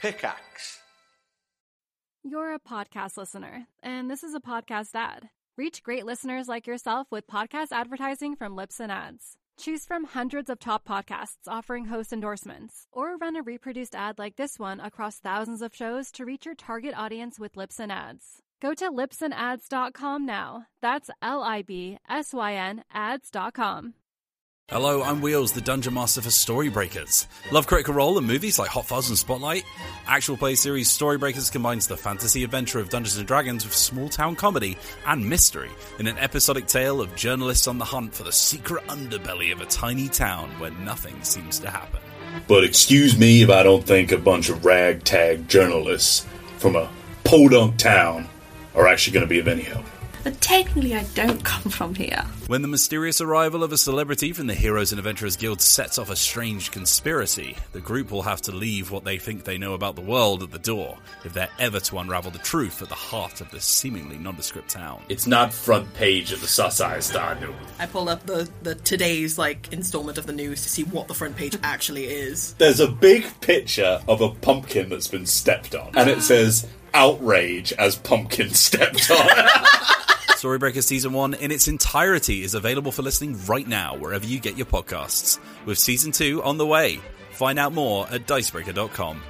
Pickaxe. You're a podcast listener, and this is a podcast ad. Reach great listeners like yourself with podcast advertising from Libsyn Ads. Choose from hundreds of top podcasts offering host endorsements, or run a reproduced ad like this one across thousands of shows to reach your target audience with Libsyn Ads. Go to libsynads.com now. That's LIBSYN ads.com. Hello, I'm Wheels, the Dungeon Master for Storybreakers. Love Critical Role and movies like Hot Fuzz and Spotlight? Actual play series Storybreakers combines the fantasy adventure of Dungeons & Dragons with small-town comedy and mystery in an episodic tale of journalists on the hunt for the secret underbelly of a tiny town where nothing seems to happen. But excuse me if I don't think a bunch of ragtag journalists from a podunk town are actually going to be of any help. But technically I don't come from here. When the mysterious arrival of a celebrity from the Heroes and Adventurers Guild sets off a strange conspiracy, the group will have to leave what they think they know about the world at the door if they're ever to unravel the truth at the heart of this seemingly nondescript town. It's not front page of the Sassai Star News. I pull up the today's installment of the news to see what the front page actually is. There's a big picture of a pumpkin that's been stepped on, and it says, "Outrage as pumpkin stepped on." Storybreaker Season 1 in its entirety is available for listening right now wherever you get your podcasts, with Season 2 on the way. Find out more at dicebreaker.com.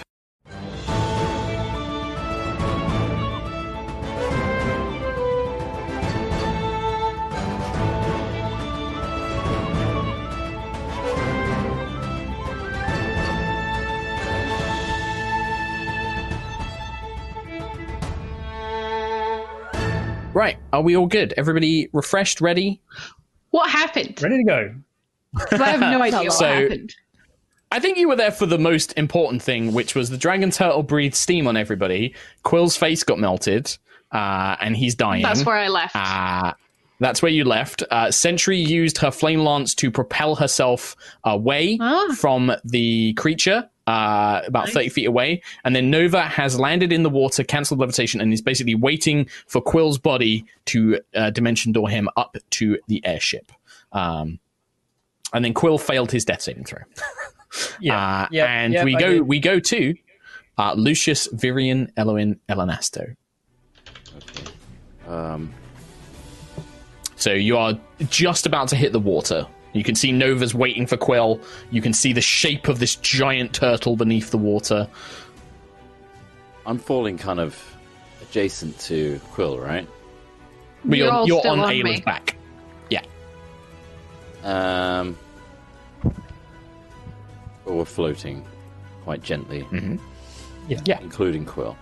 Right, are we all good? Everybody refreshed, ready? What happened? Ready to go. I have no idea what happened. I think you were there for the most important thing, which was the dragon turtle breathed steam on everybody. Quill's face got melted, and he's dying. That's where I left. That's where you left. Sentry used her flame lance to propel herself away from the creature, about 30 feet away. And then Nova has landed in the water, cancelled levitation, and is basically waiting for Quill's body to dimension door him up to the airship. And then Quill failed his death saving throw. We go to Lucius Virian Eloin Elanasto. Okay. So you are just about to hit the water. You can see Nova's waiting for Quill. You can see the shape of this giant turtle beneath the water. I'm falling kind of adjacent to Quill, right? But you're on Ayla's back. Yeah. But we're floating quite gently. Mm-hmm. Yeah. Including Quill.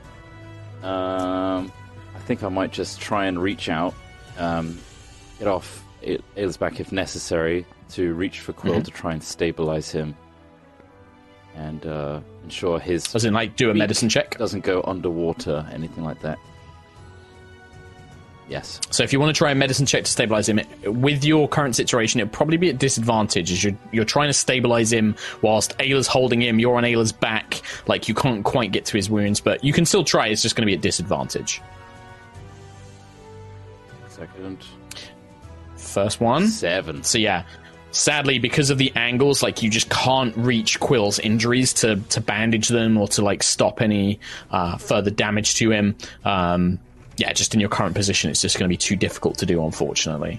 I think I might just try and reach out, get off Ayla's back if necessary, to reach for Quill to try and stabilize him and ensure his... As in, do a medicine check? Doesn't go underwater, anything like that. Yes. So if you want to try a medicine check to stabilize him, with your current situation, it'll probably be at disadvantage, as you're trying to stabilize him whilst Ayla's holding him, you're on Ayla's back, you can't quite get to his wounds, but you can still try, it's just going to be at disadvantage. Second. First one. 7. So yeah, sadly, because of the angles, you just can't reach Quill's injuries to bandage them or to stop any further damage to him. Just in your current position, it's just going to be too difficult to do, unfortunately.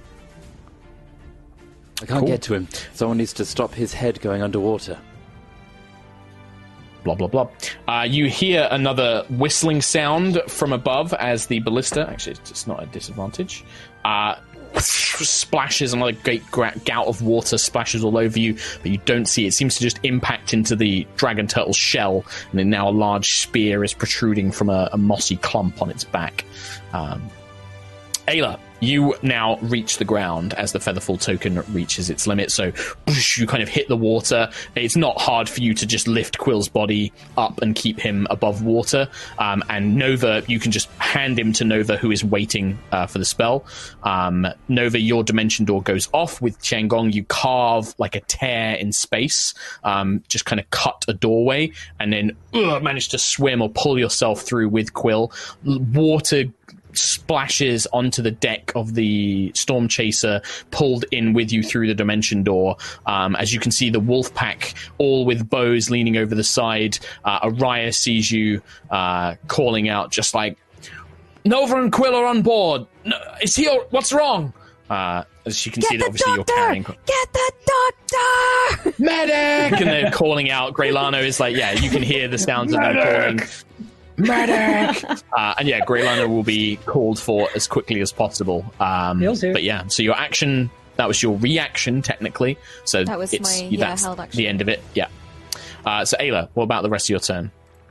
I can't get to him. Someone needs to stop his head going underwater. Blah, blah, blah. You hear another whistling sound from above as the ballista, actually it's not a disadvantage, splashes, another great gout of water splashes all over you, but you don't see it. It seems to just impact into the dragon turtle's shell, and then now a large spear is protruding from a mossy clump on its back. Ayla, you now reach the ground as the Featherfall token reaches its limit, so you kind of hit the water. It's not hard for you to just lift Quill's body up and keep him above water, and Nova, you can just hand him to Nova, who is waiting for the spell. Nova, your dimension door goes off. With Tiangong, you carve a tear in space, just kind of cut a doorway, and then manage to swim or pull yourself through with Quill. Water splashes onto the deck of the Storm Chaser, pulled in with you through the dimension door. As you can see, the wolf pack, all with bows leaning over the side. Araya sees you calling out, just like, Nova and Quill are on board. No, is he? What's wrong? As you can see, that obviously you're carrying. Get the doctor! Medic! And they're calling out. Greylano is like, yeah, you can hear the sounds of them calling. Medic! And yeah, Greylano will be called for as quickly as possible. But yeah, so your action, that was your reaction, technically. So that was that's held action. the end of it. Yeah. So Ayla, what about the rest of your turn?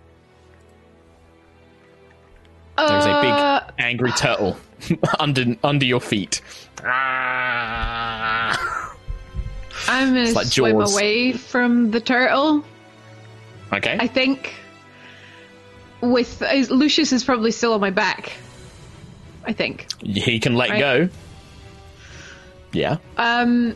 There's a big angry turtle under your feet. I'm going to swim away from the turtle. Okay. I think Lucius is probably still on my back. I think. He can let go. Yeah. I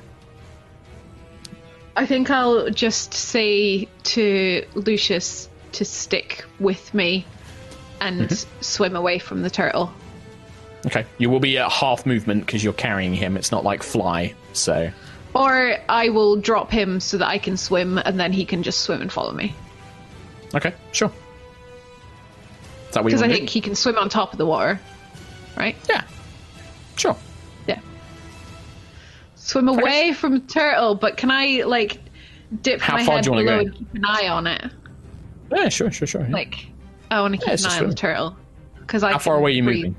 think I'll just say to Lucius to stick with me and swim away from the turtle. Okay. You will be at half movement because you're carrying him. It's not like fly, so... Or I will drop him so that I can swim, and then he can just swim and follow me. Okay, sure. Is that what you want to do? Because I think he can swim on top of the water, right? Yeah. Sure. Yeah. Swim away from the turtle, but can I, like, dip my head below and keep an eye on it? Yeah, sure. Yeah. Like, I want to keep an eye on the turtle. How far away are you moving?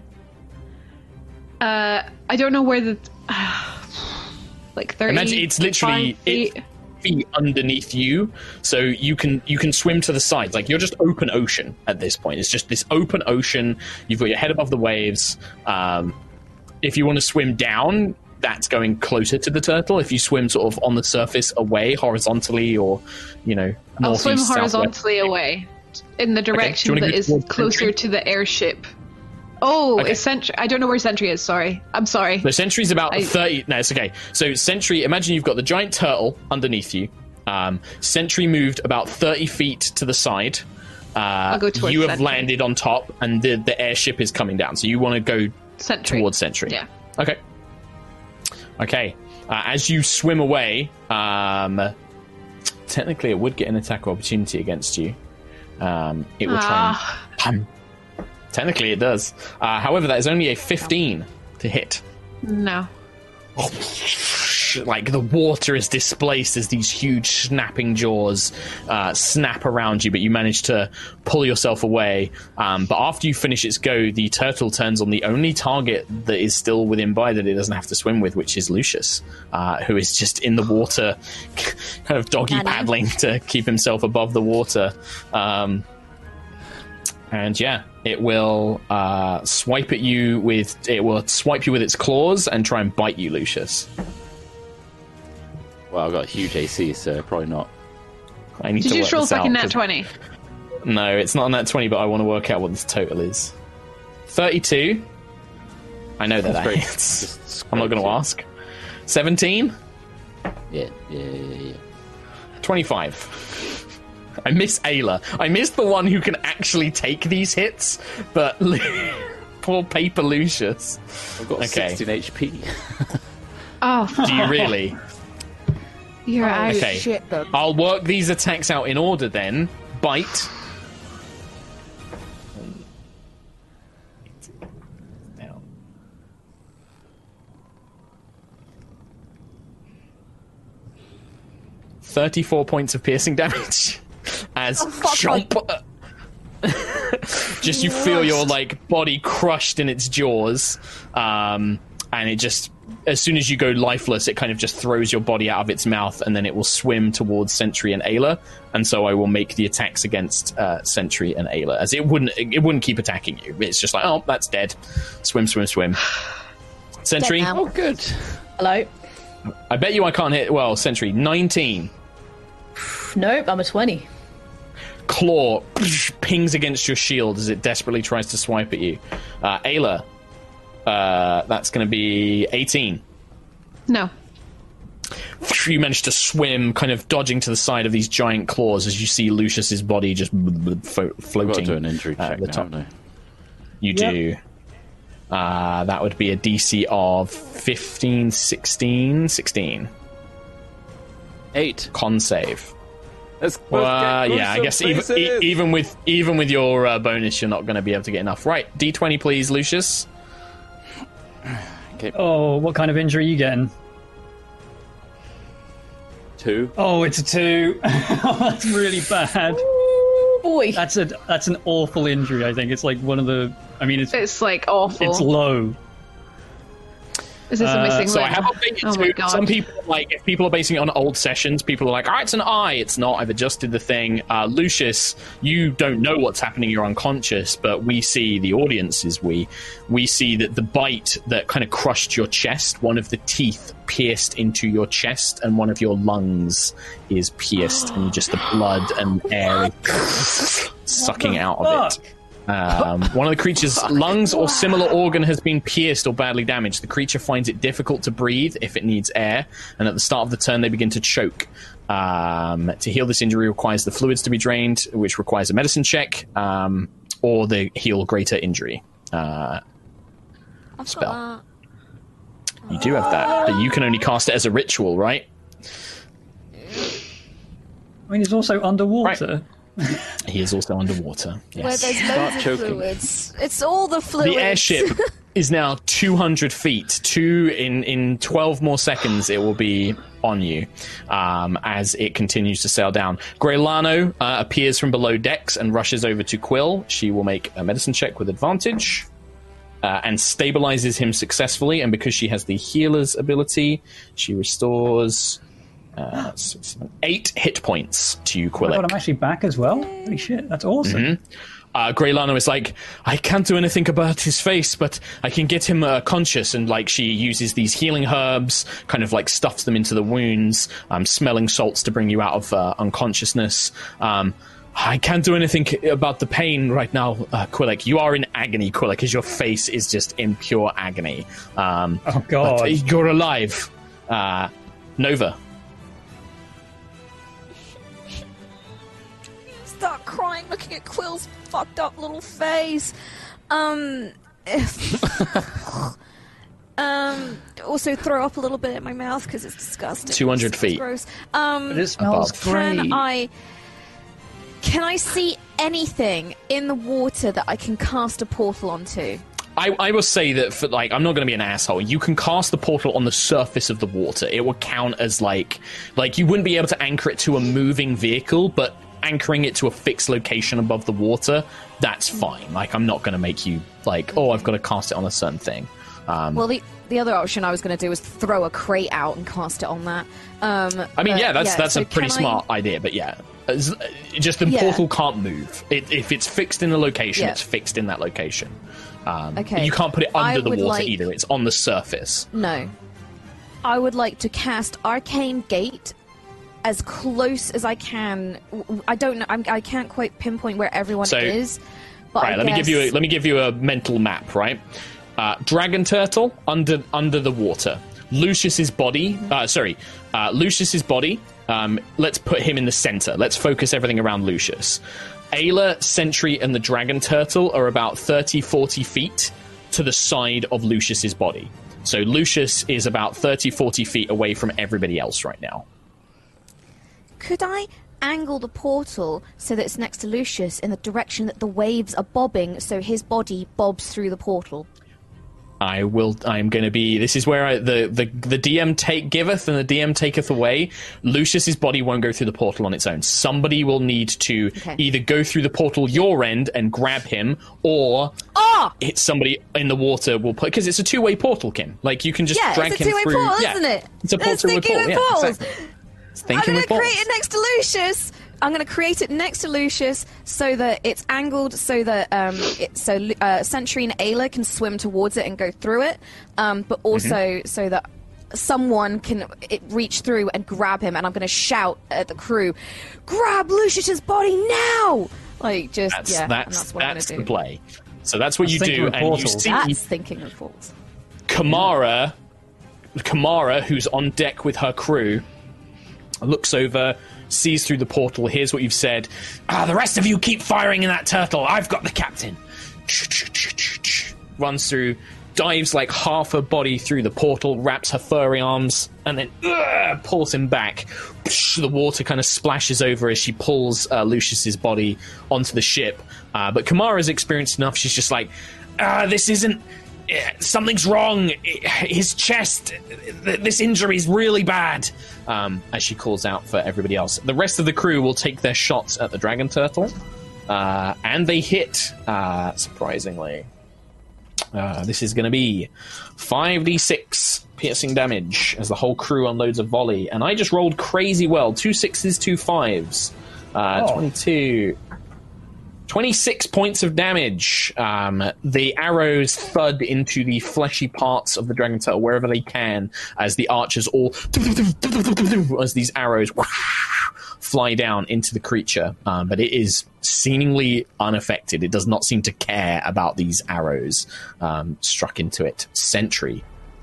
I don't know where the... like 30 Imagine it's literally feet underneath you, so you can swim to the sides. Like, you're just open ocean at this point. It's just this open ocean. You've got your head above the waves. If you want to swim down, that's going closer to the turtle. If you swim sort of on the surface away, horizontally, or north, I'll swim east, horizontally away in the direction that is closer to the airship. Oh, okay. Is Sentry? I don't know where Sentry is. Sorry, I'm sorry. The Sentry's about 30. No, it's okay. So Sentry, imagine you've got the giant turtle underneath you. Sentry moved about 30 feet to the side. I'll go towards you have Sentry. Landed on top, and the airship is coming down. So you want to go towards Sentry. Yeah. Okay. As you swim away, technically it would get an attack opportunity against you. It will try and... Technically it does. However, that is only a 15 to hit. No. Like, the water is displaced as these huge snapping jaws snap around you, but you manage to pull yourself away. But after you finish its go, the turtle turns on the only target that is still within by that it doesn't have to swim with, which is Lucius, who is just in the water, kind of doggy paddling to keep himself above the water. And yeah, it will swipe you with its claws and try and bite you, Lucius. Well, I've got a huge AC, so probably not. Did you just roll fucking nat 20? No, it's not on that 20, but I want to work out what this total is. 32. I know that hits. I'm not going to ask. 17. Yeah. 25. I miss Ayla. I miss the one who can actually take these hits, but poor paper Lucius. I've got 16 HP. Oh, do you really? You're out. Okay. Shit, I'll work these attacks out in order then. Bite. Down. 34 points of piercing damage. As chomp. Just you feel your body crushed in its jaws, and it just, as soon as you go lifeless, it kind of just throws your body out of its mouth, and then it will swim towards Sentry and Ayla. And so I will make the attacks against Sentry and Ayla, as it wouldn't keep attacking you. It's just like, oh, that's dead. Swim. Sentry. Oh, good. Hello. I bet you I can't hit. Well, Sentry, 19. Nope, I'm a 20. Claw pings against your shield as it desperately tries to swipe at you. Ayla, that's going to be 18. No. You manage to swim, kind of dodging to the side of these giant claws as you see Lucius's body just floating. I've got to do an injury check the now, top. haven't I? You do. That would be a DC of 15, 16. 8. Con save. Let's both get yeah, I guess even with your bonus, you're not going to be able to get enough. Right, D20, please, Lucius. Okay. Oh, what kind of injury are you getting? 2. Oh, it's a 2. Oh, that's really bad. Ooh, boy. That's an awful injury. I think it's like one of the. I mean, It's like awful. it's low. Is this a missing So I limb? have updated Oh my too. god. Some people, like, if people are basing it on old sessions, people are like, it's an eye. It's not. I've adjusted the thing. Lucius, you don't know what's happening. You're unconscious, but we see, the audience is we see that the bite that kind of crushed your chest, one of the teeth pierced into your chest, and one of your lungs is pierced, and just the blood and air is sucking out of it. One of the creature's lungs or similar organ has been pierced or badly damaged. The creature finds it difficult to breathe if it needs air, and at the start of the turn they begin to choke. To heal this injury requires the fluids to be drained, which requires a medicine check, or the heal greater injury spell. You do have that, but you can only cast it as a ritual, right? I mean, he's also underwater. Right. He is also underwater. Yes. Where there's loads of fluids. It's all the fluids. The airship is now 200 feet. In 12 more seconds, it will be on you as it continues to sail down. Greylano appears from below decks and rushes over to Quill. She will make a medicine check with advantage and stabilizes him successfully. And because she has the healer's ability, she restores 8 hit points to you, Quillic. Oh my God, I'm actually back as well. Holy shit, that's awesome. Greylano is like, I can't do anything about his face, but I can get him conscious. And like, she uses these healing herbs, kind of like stuffs them into the wounds, smelling salts to bring you out of unconsciousness. I can't do anything about the pain right now, Quillic. You are in agony, Quillic, as your face is just in pure agony. Oh God, but you're alive. Nova. Start crying looking at Quill's fucked up little face. Also throw up a little bit in my mouth because it's disgusting. 200 It's feet. gross. But it smells great. Can I see anything in the water that I can cast a portal onto? I will say that, for like, I'm not going to be an asshole. You can cast the portal on the surface of the water. It will count as like you wouldn't be able to anchor it to a moving vehicle, but anchoring it to a fixed location above the water, that's fine. Like, I'm not going to make you like, I've got to cast it on a certain thing. Well, the other option I was going to do was throw a crate out and cast it on that. I mean, that's so a pretty smart idea, but yeah. Just the portal can't move. If it's fixed in a location, it's fixed in that location. Okay. You can't put it under the water like... either. It's on the surface. No. I would like to cast Arcane Gate as close as I can. I don't know. I can't quite pinpoint where everyone is. But right, let me give you a mental map. Right, dragon turtle under the water. Lucius's body. Lucius's body. Let's put him in the center. Let's focus everything around Lucius. Ayla, Sentry, and the dragon turtle are about 30-40 feet to the side of Lucius's body. So Lucius is about 30-40 feet away from everybody else right now. Could I angle the portal so that it's next to Lucius in the direction that the waves are bobbing, so his body bobs through the portal? I'm going to be... This is where the DM giveth and the DM taketh away. Lucius's body won't go through the portal on its own. Somebody will need to either go through the portal your end and grab him, or it's somebody in the water will put... Because it's a two-way portal, Kim. Like, you can just drag him through... it's a two-way portal, isn't it? It's a portal with portal. Exactly. I'm going to create it next to Lucius. I'm going to create it next to Lucius so that it's angled so that Sentry and Ayla can swim towards it and go through it, but also so that someone can reach through and grab him. And I'm going to shout at the crew, "Grab Lucius's body now!" Like, that's what I'm going to do. The play. So that's what you do, and you see. That's thinking of portals. Kamara, who's on deck with her crew, looks over, sees through the portal, hears what you've said. The rest of you keep firing in that turtle. I've got the captain. Runs through, dives like half her body through the portal, wraps her furry arms, and then pulls him back. The water kind of splashes over as she pulls Lucius's body onto the ship. But Kamara's experienced enough. She's just like, this isn't... something's wrong. His chest, this injury is really bad. As she calls out for everybody else. The rest of the crew will take their shots at the dragon turtle. And they hit, surprisingly. This is going to be 5d6 piercing damage as the whole crew unloads a volley. And I just rolled crazy well. 2 6s, 2 5s. 22. 26 points of damage. The arrows thud into the fleshy parts of the dragon turtle wherever they can as the archers all... as these arrows fly down into the creature. But it is seemingly unaffected. It does not seem to care about these arrows struck into it. Sentry.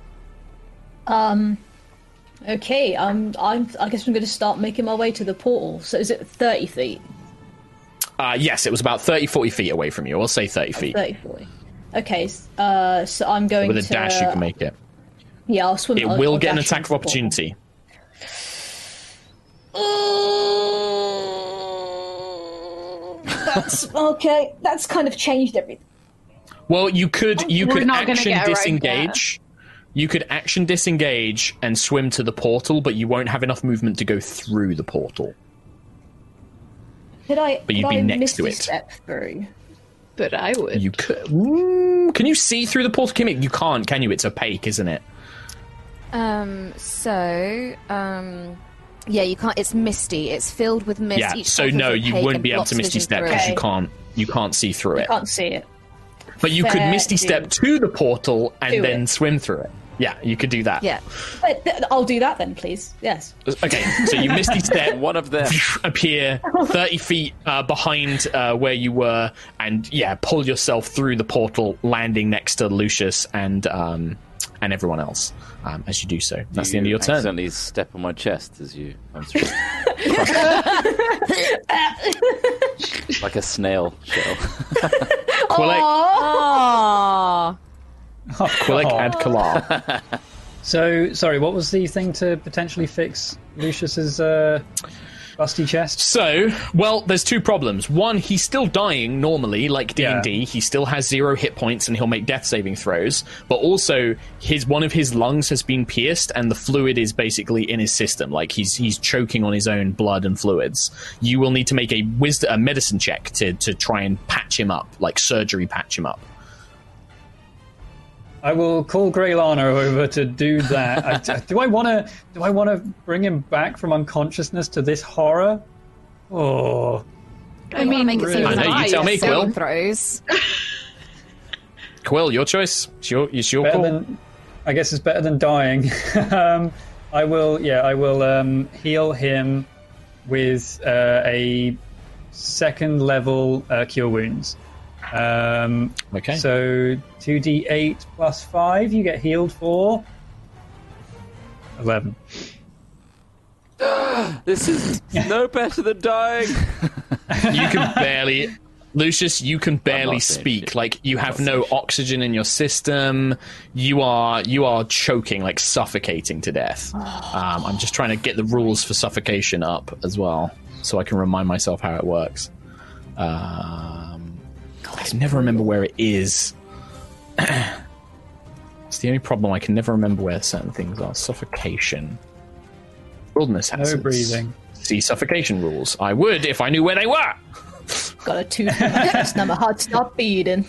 Okay, I guess I'm going to start making my way to the portal. So is it 30 feet? Yes, it was about 30-40 feet away from you. I'll say 30 feet. 30-40. Okay, so I'm going to... With a dash, you can make it. Yeah, I'll swim... It will get an attack of opportunity. That's... Okay, that's kind of changed everything. Well, you could action disengage. Right, you could action disengage and swim to the portal, but you won't have enough movement to go through the portal. But you'd be next to it. Step through? But I would. You could. Can you see through the portal, Kimmy? You can't, can you? It's opaque, isn't it? Yeah, you can't. It's misty. It's filled with mist. Yeah. Each So no, you wouldn't be able to misty step because you can't see through it. I can't see it. But you could misty step to the portal and then swim through it. Yeah, you could do that. Yeah. I'll do that then, please. Yes. Okay, so you misty step, one of them appear 30 feet behind where you were, and pull yourself through the portal, landing next to Lucius and everyone else. As you do so, that's the end of your turn. Accidentally step on my chest as you come through, like a snail shell. Quillick and Kalar. So, sorry, what was the thing to potentially fix Lucius's busty chest? So, well, there's two problems. One, he's still dying normally, like D&D. Yeah. He still has 0 hit points and he'll make death saving throws. But also, one of his lungs has been pierced and the fluid is basically in his system. Like, he's choking on his own blood and fluids. You will need to make a medicine check to try and patch him up, like surgery patch him up. I will call Greylana over to do that. Do I want to bring him back from unconsciousness to this horror? Oh, I mean, make it seem I know. You tell me, Quill. Throws. Quill, your choice. It's your call. I guess it's better than dying. I will heal him with a 2nd level cure wounds. Okay. So 2d8 plus 5, you get healed for 11. This is no better than dying. You can barely, Lucius. You can barely speak. Like you have no oxygen in your system. You are choking, like suffocating to death. I'm just trying to get the rules for suffocation up as well, so I can remind myself how it works. I can never remember where it is. It's the only problem. I can never remember where certain things are. Suffocation. Wilderness hazards. No breathing. See suffocation rules. I would if I knew where they were. Got a tooth in my chest and my heart's not beating.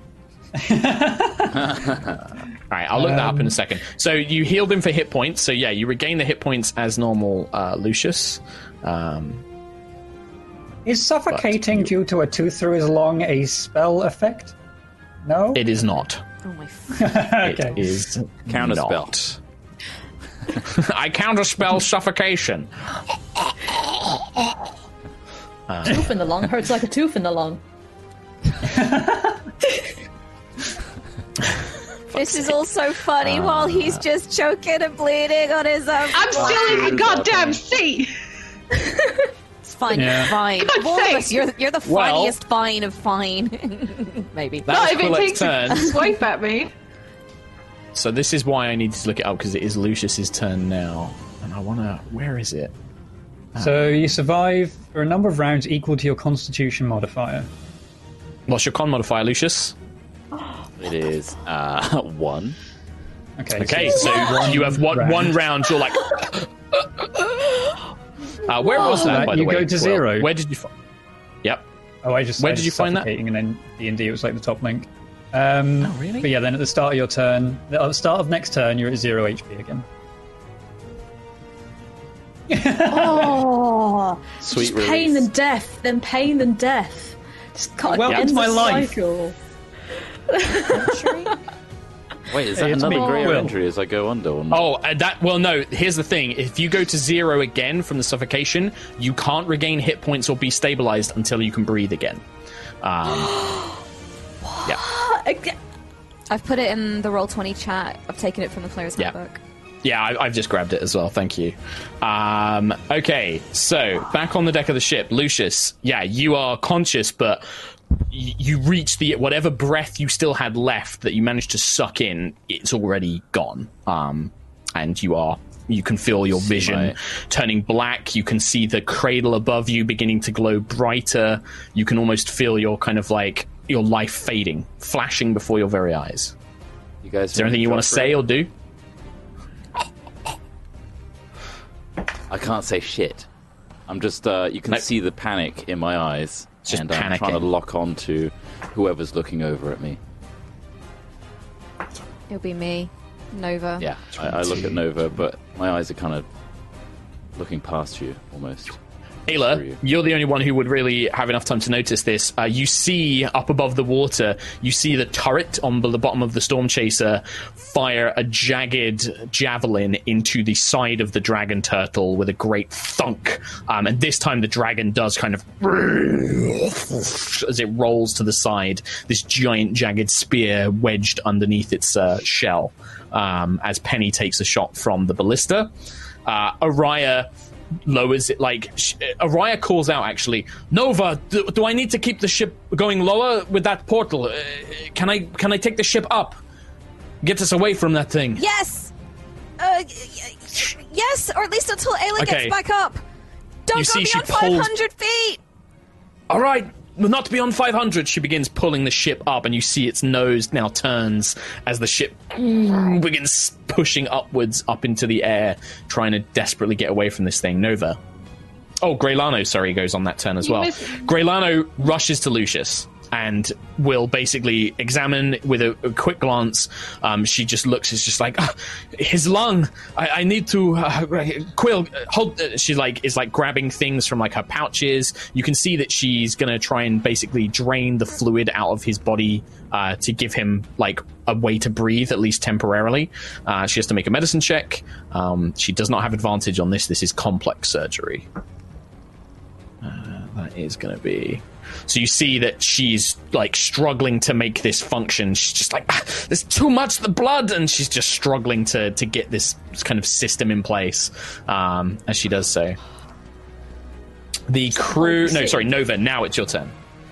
Alright, I'll look that up in a second. So you healed him for hit points. So yeah, you regain the hit points as normal, Lucius. Is suffocating due to a tooth through his lung a spell effect? No? It is not. Oh my okay. It is Counterspell. Not. I counterspell suffocation. Tooth in the lung hurts like a tooth in the lung. This is all so funny while he's just choking and bleeding on his own. I'm still in the goddamn seat! It's fine, fine. Walrus, you're the funniest fine of fine. Maybe. That was if it takes turn. a swipe at me. So this is why I needed to look it up, because it is Lucius's turn now. And I want to... Where is it? So you survive for a number of rounds equal to your Constitution modifier. What's your con modifier, Lucius? It is 1. Okay, so you have one round. You're like... where was that, by the way? You go to 0. Where did you find... Yep. Oh, where did you find that? And then D&D, it was like the top link. Oh, really? But yeah, then at the start of your turn, at the start of next turn, you're at 0 HP again. Oh, Sweet just pain than death, then pain than death. Just can't end my life. cycle. Wait, is that another greater injury as I go under? Or not? Well, no. Here's the thing: if you go to 0 again from the suffocation, you can't regain hit points or be stabilized until you can breathe again. Yeah. I've put it in the Roll20 chat. I've taken it from the player's handbook. Yeah, I've just grabbed it as well. Thank you. Okay, so back on the deck of the ship, Lucius. Yeah, you are conscious, but you reach the whatever breath you still had left that you managed to suck in. It's already gone, and you can feel your vision turning black. You can see the cradle above you beginning to glow brighter. You can almost feel your kind of like your life fading, flashing before your very eyes. You guys, is there anything you want to say or do? I can't say shit. I'm just, you can see the panic in my eyes. Just and panicking. I'm trying to lock on to whoever's looking over at me. It'll be me, Nova. Yeah, I look at Nova, but my eyes are kind of looking past you, almost. Ayla, you're the only one who would really have enough time to notice this. You see up above the water, you see the turret on the bottom of the Storm Chaser fire a jagged javelin into the side of the dragon turtle with a great thunk. And this time the dragon does kind of... as it rolls to the side, this giant jagged spear wedged underneath its shell as Penny takes a shot from the ballista. Araya lowers it, like Araya calls out, actually, Nova, do I need to keep the ship going lower with that portal? Can I take the ship up? Get us away from that thing. Yes! Yes, or at least until Ayla gets back up. Don't go beyond 500 feet! Alright, not beyond 500. She begins pulling the ship up, and you see its nose now turns as the ship begins pushing upwards up into the air, trying to desperately get away from this thing. Nova. Oh, Greylano, sorry, goes on that turn as well. Greylano rushes to Lucius and will basically examine with a quick glance. She just looks, it's just like, his lung, I need to, Quill, hold, she is grabbing things from like her pouches. You can see that she's going to try and basically drain the fluid out of his body to give him like a way to breathe, at least temporarily. She has to make a medicine check. She does not have advantage on this. This is complex surgery. That is going to be... So you see that she's like struggling to make this function. She's just like, there's too much the blood, and she's just struggling to get this kind of system in place as she does so. The crew... No, sorry, Nova, now it's your turn.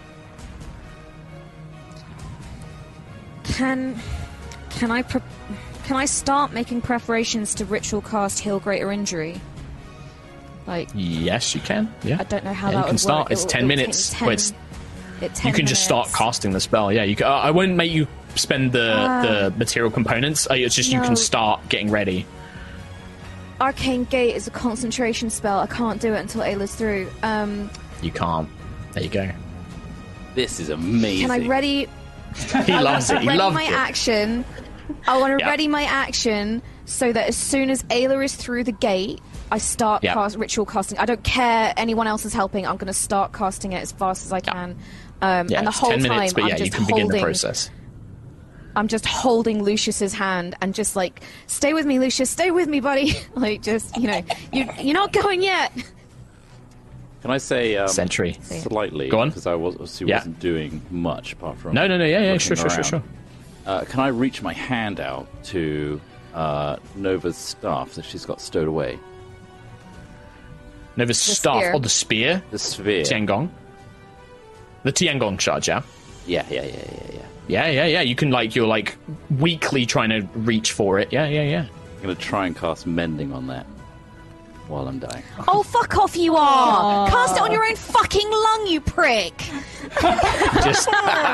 Can I start making preparations to ritual cast Heal Greater Injury? Like, yes, you can. Yeah, I don't know how that you would can start. work. It's 10 minutes. You can just start casting the spell. Yeah, you can, I won't make you spend the material components. It's just you can start getting ready. Arcane Gate is a concentration spell. I can't do it until Ayla's through. You can't. There you go. This is amazing. Can I ready? He loves it. He loves it. Action. I want to ready my action so that as soon as Ayla is through the gate, I start ritual casting. I don't care anyone else is helping. I'm going to start casting it as fast as I can. And the whole 10 minutes, time, but I'm just you can begin the process. I'm just holding Lucius's hand and just like, stay with me, Lucius. Stay with me, buddy. Like, just, you're not going yet. Can I say Sentry slightly? Go on. Because I wasn't doing much apart from sure. Can I reach my hand out to Nova's staff that she's got stowed away? Nova's staff or the spear? The sphere. Tiangong. The Tiangong charge, yeah. Yeah. Yeah. You can you're weakly trying to reach for it. Yeah. I'm gonna try and cast Mending on that while I'm dying. Oh, fuck off you are! Cast it on your own fucking lung, you prick! Just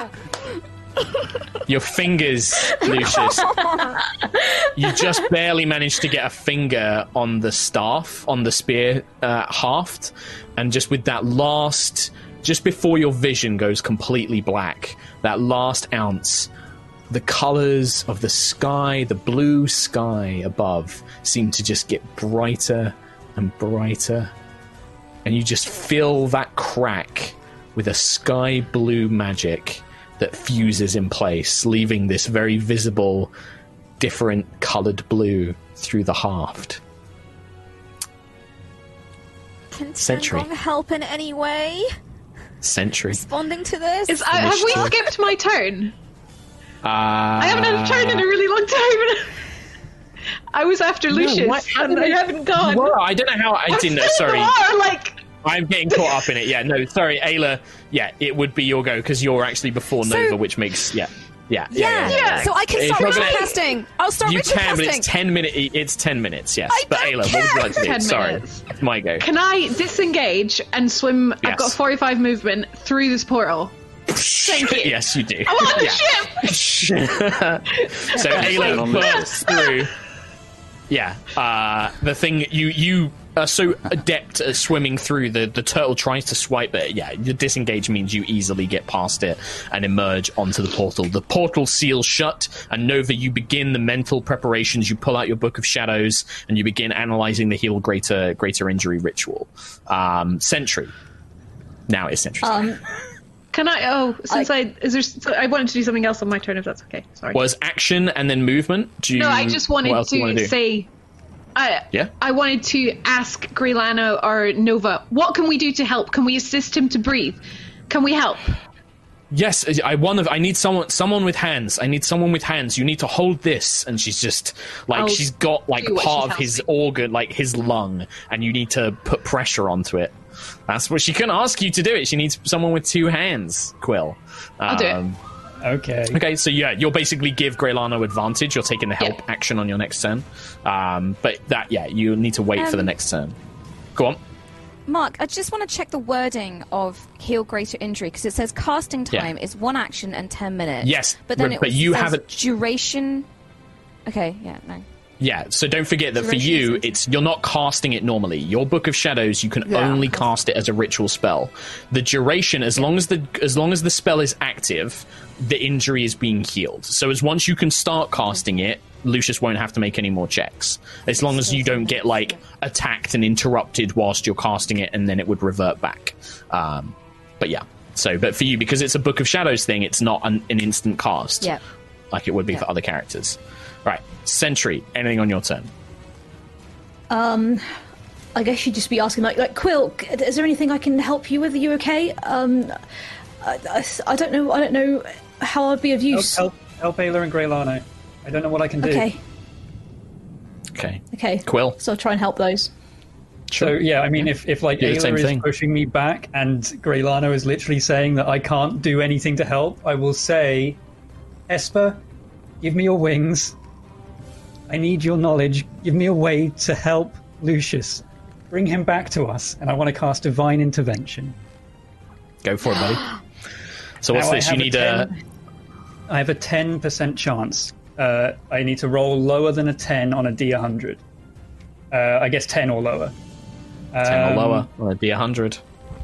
your fingers, Lucius. You just barely managed to get a finger on the staff, on the spear haft, and just with that last, just before your vision goes completely black, that last ounce, the colours of the sky, the blue sky above, seem to just get brighter and brighter, and you just fill that crack with a sky blue magic that fuses in place, leaving this very visible, different coloured blue through the haft. Can Sentry. Tangong help in any way? Sentry. Responding to this? Have we skipped my turn? I haven't had a turn in a really long time. I was after Lucius, and I haven't gone. I don't know how I didn't know. Sorry. I'm getting caught up in it. Yeah, no, sorry, Ayla. Yeah, it would be your go because you're actually before Nova, which makes Yeah. So I can start ritual casting. I'll start ritual casting. But it's 10 minutes. It's 10 minutes. Yes, but Ayla, what would you like to do? Sorry, it's my go. Can I disengage and swim? Yes. I've got 45 movement through this portal. Thank you. Yes, you do. I'm on the ship. So Ayla bursts through. Yeah, the thing you are so adept at swimming through, the turtle tries to swipe it. Yeah, the disengage means you easily get past it and emerge onto the portal. The portal seals shut, and Nova, you begin the mental preparations. You pull out your Book of Shadows, and you begin analysing the heal greater injury ritual. Sentry. Now it's Sentry. Can I? Oh, I wanted to do something else on my turn, if that's okay. Sorry. Was action and then movement? No, I just wanted to say. I wanted to ask Greylano or Nova, what can we do to help? Can we assist him to breathe? Can we help? Yes, I need someone with hands. I need someone with hands. You need to hold this, and she's just she's got part of his organ, his lung, and you need to put pressure onto it. That's what she can ask you to do it. She needs someone with two hands, Quill. I'll do it. Okay, so you'll basically give Greylano advantage. You're taking the help action on your next turn. But you need to wait for the next turn. Go on. Mark, I just want to check the wording of heal greater injury, because it says casting time is 1 action and 10 minutes. Yes, but then you says have a duration. Okay, no. Yeah, so don't forget that for you, you're not casting it normally. Your Book of Shadows, you can only cast it as a ritual spell. The duration, as long as the spell is active, the injury is being healed. So once you can start casting it, Lucius won't have to make any more checks. As long as you don't get attacked and interrupted whilst you're casting it, and then it would revert back. But for you, because it's a Book of Shadows thing, it's not an instant cast like it would be for other characters. Right, Sentry, anything on your turn? I guess you'd just be asking, Quill, is there anything I can help you with? Are you okay? I don't know how I'd be of use. Help Ayla and Greylano. I don't know what I can do. Okay. Quill. So I'll try and help those. Sure. So, if Ayla is pushing me back and Greylano is literally saying that I can't do anything to help, I will say, Esper, give me your wings. I need your knowledge. Give me a way to help Lucius. Bring him back to us. And I want to cast Divine Intervention. Go for it, buddy. So what's this? You need I have a 10% chance. I need to roll lower than a 10 on a D100. I guess 10 or lower. 10 or lower on a D100.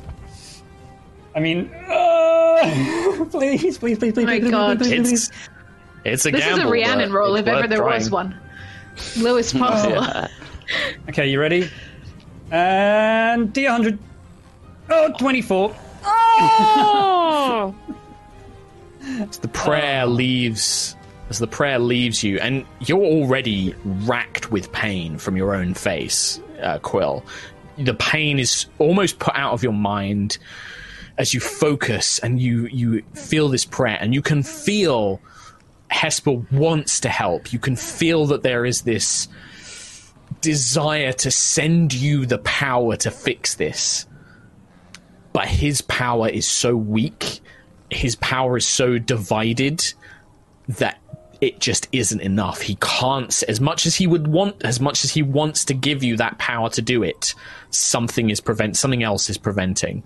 I mean, please. Oh my God. It's a gamble. This is a Rhiannon roll if ever there was one. Lowest possible. Okay, you ready? And D100. Oh, 24. Oh! As the prayer leaves you, and you're already racked with pain from your own face, Quill. The pain is almost put out of your mind as you focus and you feel this prayer, and you can feel Hesper wants to help. You can feel that there is this desire to send you the power to fix this. But his power is so weak his power is so divided that it just isn't enough. He can't, as much as he wants to give you that power to do it, something else is preventing.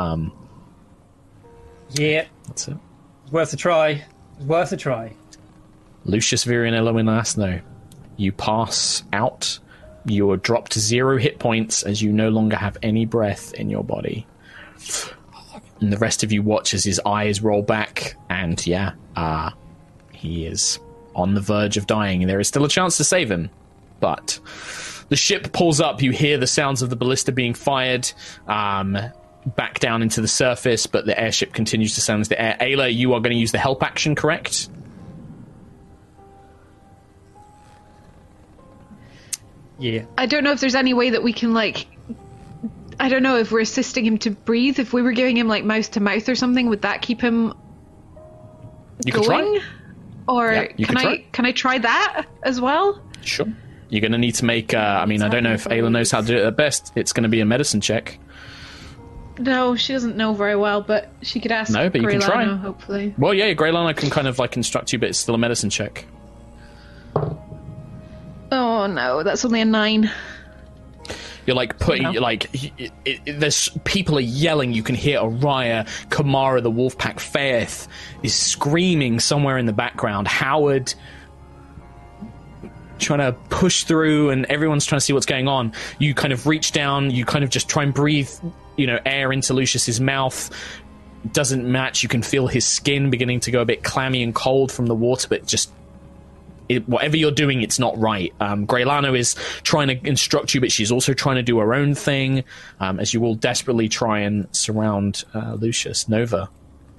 Yeah, that's it. It's worth a try. Lucius, Virion, Elo, and Asno, you pass out. You are dropped to 0 hit points as you no longer have any breath in your body. And the rest of you watch as his eyes roll back, and he is on the verge of dying. There is still a chance to save him, but the ship pulls up. You hear the sounds of the ballista being fired back down into the surface, but the airship continues to sound into the air. Ayla, you are going to use the help action, correct? Yeah. I don't know if there's any way that we can, I don't know if we're assisting him to breathe. If we were giving him, mouth to mouth or something, would that keep him going? Or can I try that as well? Sure. You're going to need to make, I don't know if Ayla knows how to do it at best. It's going to be a medicine check. No, she doesn't know very well, but she could ask but you can try. Hopefully. Well, yeah, Greylana can kind of, instruct you, but it's still a medicine check. Oh no, that's only a 9. You're putting, there's people are yelling. You can hear Araya, Kamara, the Wolfpack, Faith is screaming somewhere in the background. Howard trying to push through, and everyone's trying to see what's going on. You kind of reach down, you kind of just try and breathe, air into Lucius's mouth. Doesn't match. You can feel his skin beginning to go a bit clammy and cold from the water, but just whatever you're doing, it's not right. Greylano is trying to instruct you, but she's also trying to do her own thing, as you all desperately try and surround Lucius. Nova.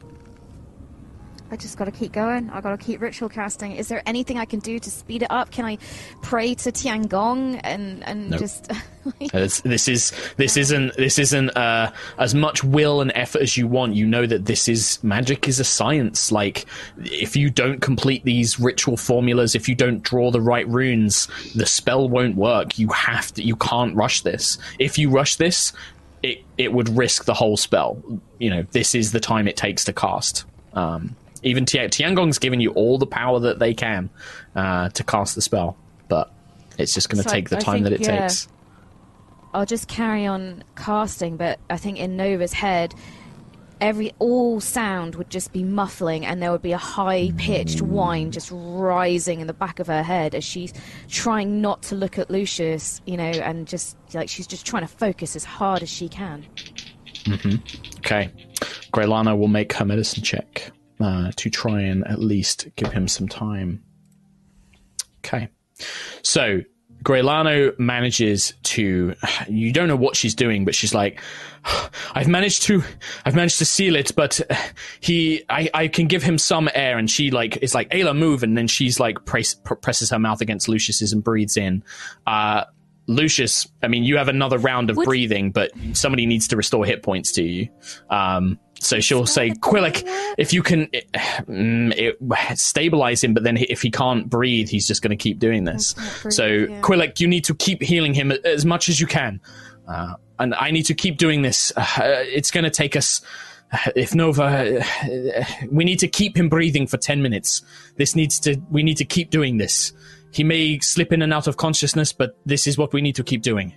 I just got to keep going. I got to keep ritual casting. Is there anything I can do to speed it up? Can I pray to Tiangong and nope. just? This isn't as much will and effort as you want. You know that magic is a science. If you don't complete these ritual formulas, if you don't draw the right runes, the spell won't work. You can't rush this. If you rush this, it would risk the whole spell. This is the time it takes to cast. Even Tiangong's giving you all the power that they can to cast the spell, but it's just going to take the time that it takes. I'll just carry on casting, but I think in Nova's head, all sound would just be muffling, and there would be a high-pitched whine just rising in the back of her head as she's trying not to look at Lucius, and just she's just trying to focus as hard as she can. Mm-hmm. Okay, Greylana will make her medicine check. To try and at least give him some time. Okay. So, Greylano manages to... You don't know what she's doing, but she's like, I've managed to seal it, but I can give him some air. And she is like, Ayla, move. And then she's presses her mouth against Lucius's and breathes in. Lucius, you have another round of breathing, but somebody needs to restore hit points to you. So she'll say, Quillic, if you can stabilize him, but then if he can't breathe, he's just going to keep doing this. Quillic, you need to keep healing him as much as you can. And I need to keep doing this. It's going to take us... If Nova... we need to keep him breathing for 10 minutes. We need to keep doing this. He may slip in and out of consciousness, but this is what we need to keep doing.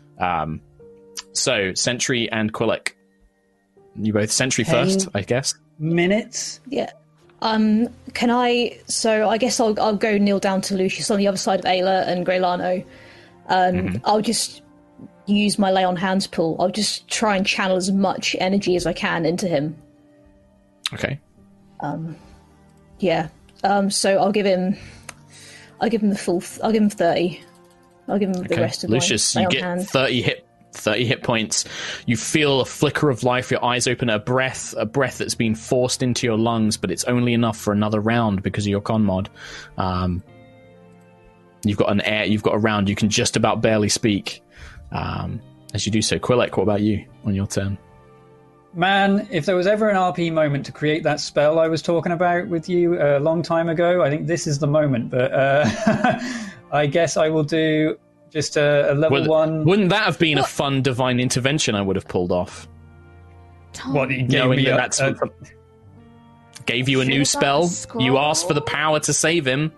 So, Sentry and Quillic. You both Sentry first, I guess. Minutes? Yeah. Can I... So, I guess I'll go kneel down to Lucius on the other side of Ayla and Greylano. I'll just use my lay on hands pool. I'll just try and channel as much energy as I can into him. Okay. Yeah. So I'll give him the full... I'll give him 30. I'll give him the rest of Lucius, my you get 30 hit points. You feel a flicker of life. Your eyes open. A breath that's been forced into your lungs, but it's only enough for another round because of your con mod. You've got a round. You can just about barely speak as you do so. Quillic, what about you on your turn? Man, if there was ever an RP moment to create that spell I was talking about with you a long time ago, I think this is the moment. But I guess I will do just a level 1. Wouldn't that have been a fun divine intervention I would have pulled off? What, you gave me Gave you a new spell. You asked for the power to save him.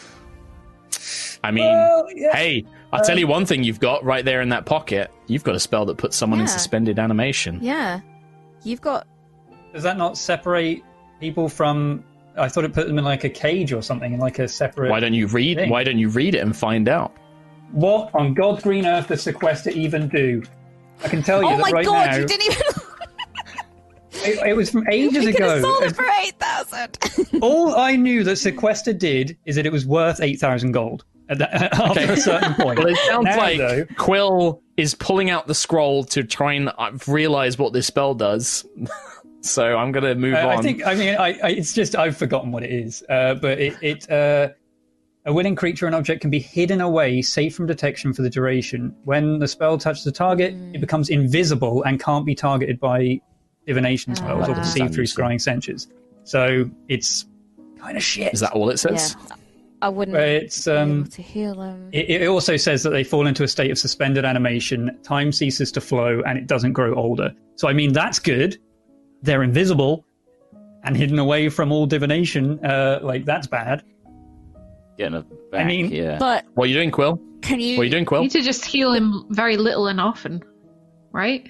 I mean, hey, I'll tell you one thing you've got right there in that pocket. You've got a spell that puts someone in suspended animation. Yeah. You've got... Does that not separate people from... I thought it put them in like a cage or something, in like a separate... Why don't you read it and find out? What on God's green earth does sequester even do? I can tell you that right now... Oh my God, you didn't even... It was from ages ago. You sold it for 8,000. All I knew that sequester did is that it was worth 8,000 gold after a certain point. Well, it sounds Quill is pulling out the scroll to try and realize what this spell does. So I'm going to move on. It's just I've forgotten what it is. But a willing creature and object can be hidden away, safe from detection for the duration. When the spell touches the target, it becomes invisible and can't be targeted by divination spells or perceived through scrying censures. So it's kind of shit. Is that all it says? Yeah. I wouldn't be able to heal them. It also says that they fall into a state of suspended animation, time ceases to flow, and it doesn't grow older. So, I mean, that's good. They're invisible and hidden away from all divination. That's bad. Getting it back, But what are you doing, Quill? What are you doing, Quill? You need to just heal him very little and often, right?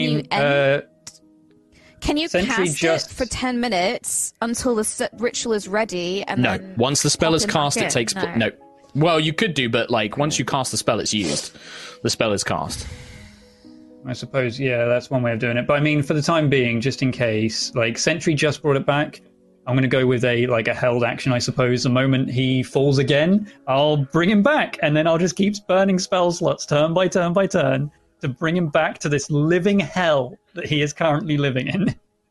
Can you cast it for 10 minutes until the ritual is ready? And then once the spell is cast, it takes... No. Well, you could do, but once you cast the spell, it's used. The spell is cast. I suppose, that's one way of doing it. But I mean, for the time being, just in case, Sentry just brought it back. I'm going to go with a held action, I suppose. The moment he falls again, I'll bring him back. And then I'll just keep burning spell slots turn by turn by turn to bring him back to this living hell that he is currently living in.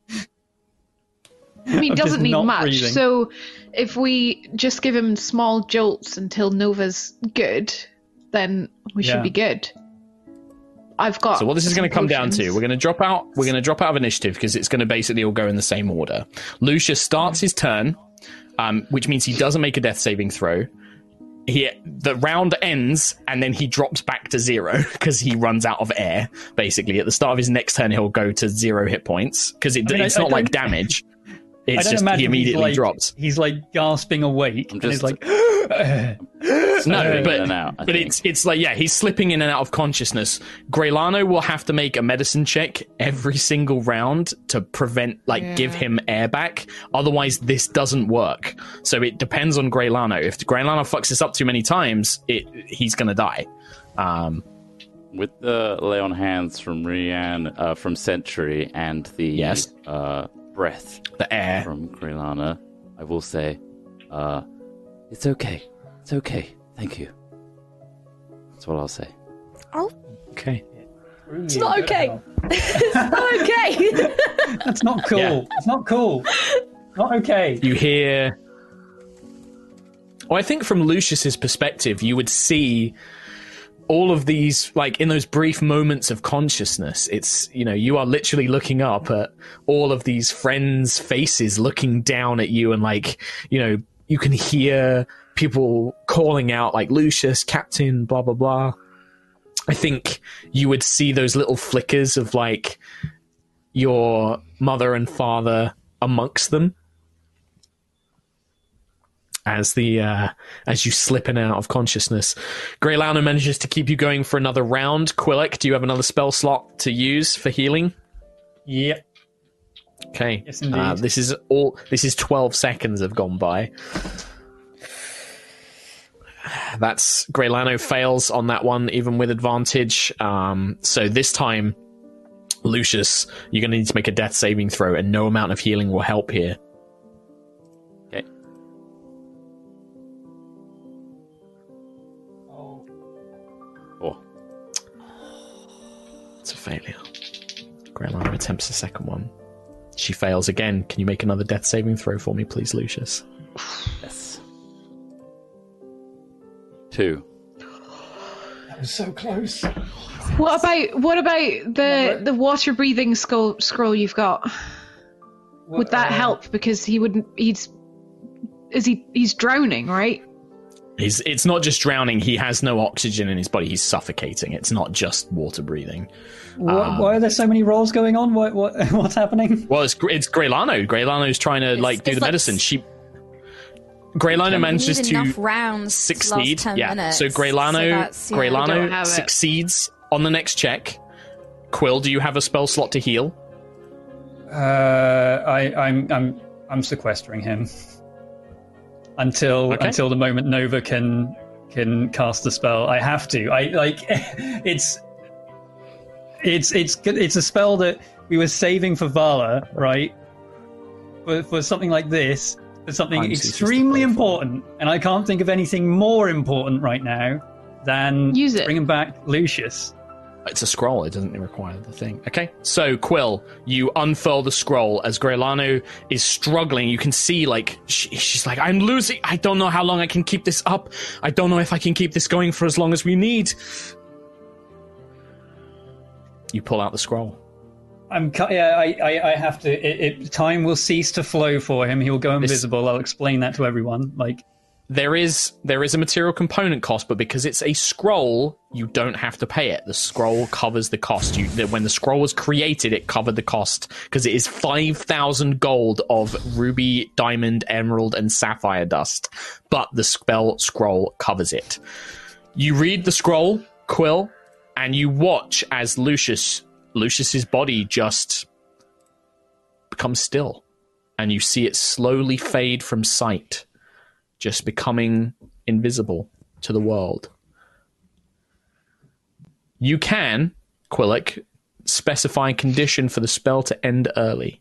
I mean, doesn't need much. Breathing. So if we just give him small jolts until Nova's good, then we should be good. So what this is going to come down to, we're going to drop out of initiative because it's going to basically all go in the same order. Lucius starts his turn, which means he doesn't make a death saving throw. The round ends and then he drops back to 0 because he runs out of air. Basically, at the start of his next turn, he'll go to 0 hit points because it's not like damage. It's just he immediately drops. He's gasping awake. And he's like, no, but it's he's slipping in and out of consciousness. Greylano will have to make a medicine check every single round to prevent, give him air back. Otherwise, this doesn't work. So it depends on Greylano. If Greylano fucks this up too many times, he's gonna die. With the lay on hands from Rian, from Sentry, and the breath, the air from Greylana, I will say, it's okay. It's okay. Thank you. That's what I'll say. Oh. Okay. It's not okay. It's not okay. That's not cool. Yeah. It's not cool. Not okay. You hear... Well, I think from Lucius's perspective, you would see all of these, in those brief moments of consciousness, it's, you are literally looking up at all of these friends' faces looking down at you and, you can hear people calling out, Lucius, Captain, blah, blah, blah. I think you would see those little flickers of, your mother and father amongst them as you slip in and out of consciousness. Greylano manages to keep you going for another round. Quillic, do you have another spell slot to use for healing? Yep. Okay. Yes, indeed. This is 12 seconds have gone by. That's Greylano fails on that one, even with advantage. So this time, Lucius, you're going to need to make a death saving throw, and no amount of healing will help here. Okay. Oh. It's a failure. Greylano attempts the second one. She fails again. Can you make another death saving throw for me, please, Lucius? Yes. 2. That was so close. What about the water breathing scroll you've got? Would that help? Because he's drowning, right? It's not just drowning. He has no oxygen in his body. He's suffocating. It's not just water breathing. Why are there so many rolls going on? What's happening? Well, it's Greylano. Greylano's trying to do the medicine. Greylano manages to succeed. Minutes, so Greylano succeeds on the next check. Quill, do you have a spell slot to heal? I'm sequestering him until the moment Nova can cast the spell. I have to. It's a spell that we were saving for Vala, right? For something like this, for something extremely important, and I can't think of anything more important right now than bringing back Lucius. It's a scroll. It doesn't require the thing. Okay. So, Quill, you unfurl the scroll as Greylano is struggling. You can see, she's like, I'm losing. I don't know how long I can keep this up. I don't know if I can keep this going for as long as we need. You pull out the scroll. I have to. Time will cease to flow for him. He will go invisible. I'll explain that to everyone. There is a material component cost, but because it's a scroll, you don't have to pay it. The scroll covers the cost. When the scroll was created, it covered the cost because it is 5,000 gold of ruby, diamond, emerald, and sapphire dust. But the spell scroll covers it. You read the scroll, Quill, and you watch as Lucius's body just becomes still, and you see it slowly fade from sight, just becoming invisible to the world. You can, Quillic, specify a condition for the spell to end early.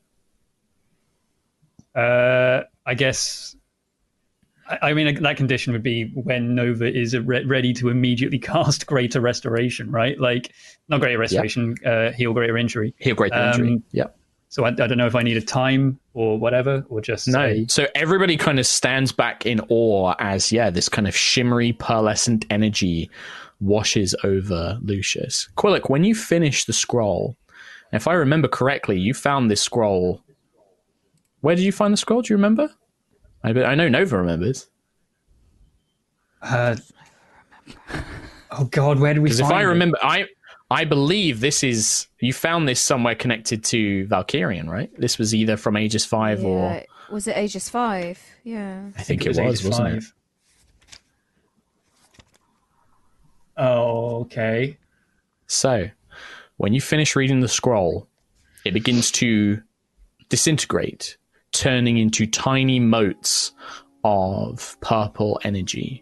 I guess. I mean, that condition would be when Nova is ready to immediately cast Greater Restoration, right? Not Greater Restoration, Heal Greater Injury. Heal Greater Injury, yep. So I don't know if I need a time or whatever, or just So everybody kind of stands back in awe as, this kind of shimmery, pearlescent energy washes over Lucius. Quillic, when you finish the scroll, if I remember correctly, you found this scroll. Where did you find the scroll? Do you remember? I know Nova remembers. Oh God, where do we find it? Because if I remember, I believe you found this somewhere connected to Valkyrian, right? This was either from Aegis 5 or... Was it Aegis 5? Yeah. I think it was, wasn't it? Oh, okay. So, when you finish reading the scroll, it begins to disintegrate, turning into tiny motes of purple energy.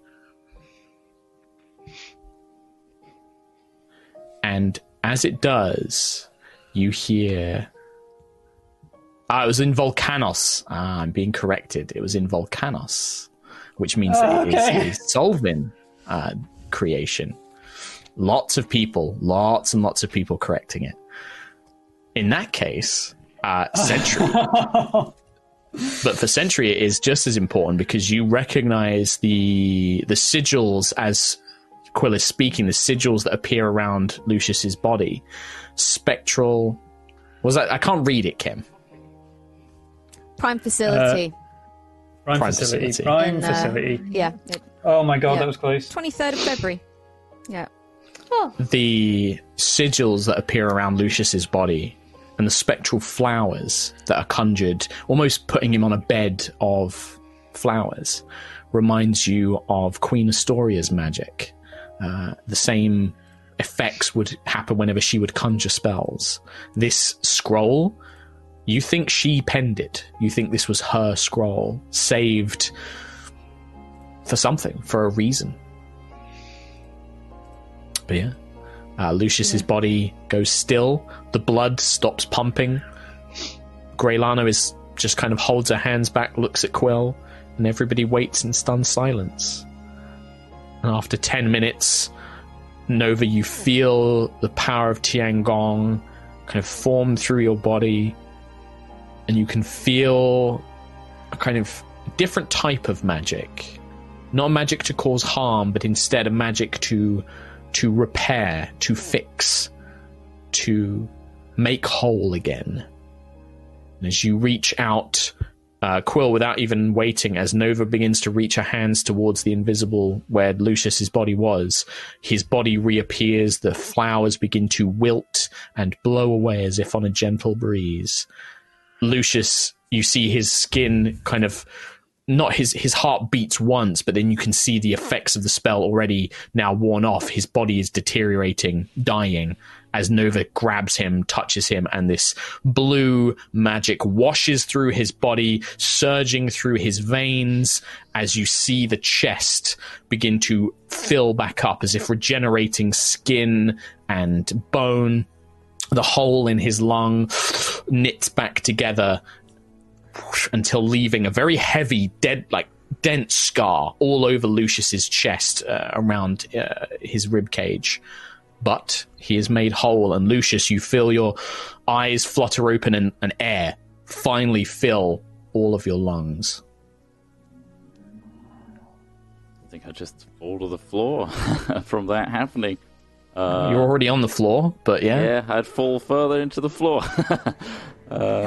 And as it does, you hear... it was in Volcanos. I'm being corrected. It was in Volcanos, which means that it is a Solvin creation. Lots and lots of people correcting it. In that case, Sentry. But for Sentry, it is just as important because you recognize the sigils as Quill is speaking, the sigils that appear around Lucius's body. Spectral... Was that? I can't read it, Kim. Prime facility. Prime facility. Yeah. Oh my God, that was close. 23rd of February. Yeah. The sigils that appear around Lucius's body and the spectral flowers that are conjured, almost putting him on a bed of flowers, reminds you of Queen Astoria's magic. The same effects would happen whenever she would conjure spells. This scroll, you think she penned it. You think this was her scroll, saved for something, for a reason. But Lucius's body goes still. The blood stops pumping. Greylano is just kind of holds her hands back, looks at Quill, and everybody waits in stunned silence. And after 10 minutes, Nova, you feel the power of Tiangong kind of form through your body, and you can feel a kind of different type of magic. Not magic to cause harm, but instead a magic to repair, to fix, to make whole again. And as you reach out Quill, without even waiting, as Nova begins to reach her hands towards the invisible where Lucius's body was, his body reappears, the flowers begin to wilt and blow away as if on a gentle breeze. Lucius, you see his skin kind of, not his heart beats once, but then you can see the effects of the spell already now worn off. His body is deteriorating, dying, as Nova grabs him, touches him, and this blue magic washes through his body, surging through his veins, as you see the chest begin to fill back up, as if regenerating skin and bone. The hole in his lung knits back together until leaving a very heavy, dense scar all over Lucius's chest, around his rib cage. But he is made whole, and Lucius, you feel your eyes flutter open and air finally fill all of your lungs. I think I just fall to the floor from that happening. You're already on the floor, but yeah. Yeah, I'd fall further into the floor. I